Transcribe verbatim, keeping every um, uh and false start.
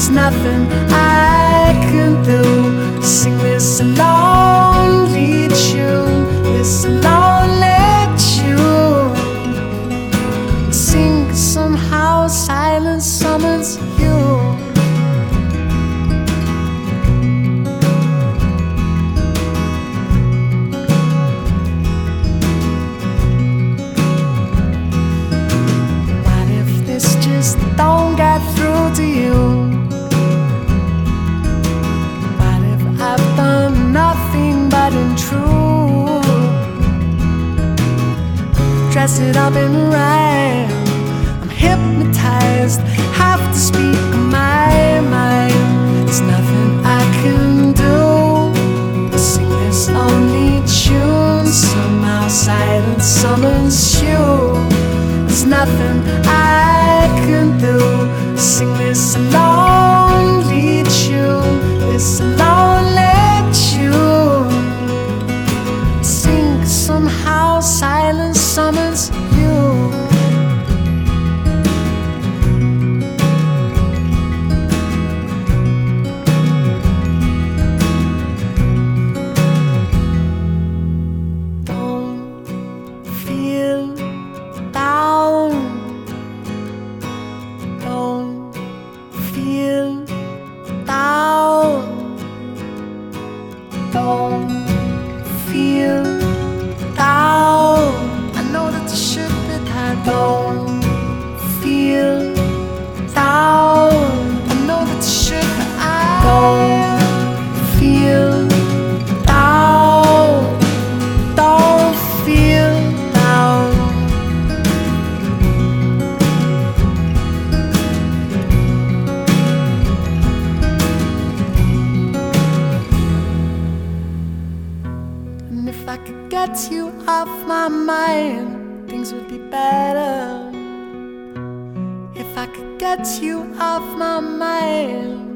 nothing I can do. Sing this lonely tune, this lonely tune. Sing somehow, silence summons you. What if this just don't get through to you? What if I've done nothing but intrude? Dress it up in rhyme, I'm hypnotized, have to speak my mind. There's nothing I can do. Sing this lonely tune, somehow silence summons you. There's nothing I can do. Sing this lonely tune, this lonely tune. Sing somehow, silence summons you. Don't feel down. Don't feel down. Don't feel down. I know that you should be tired. Don't feel down. I know that you should be tired. Don't feel down. Don't feel down. And if I could get you off my mind, things would be better. If I could get you off my mind,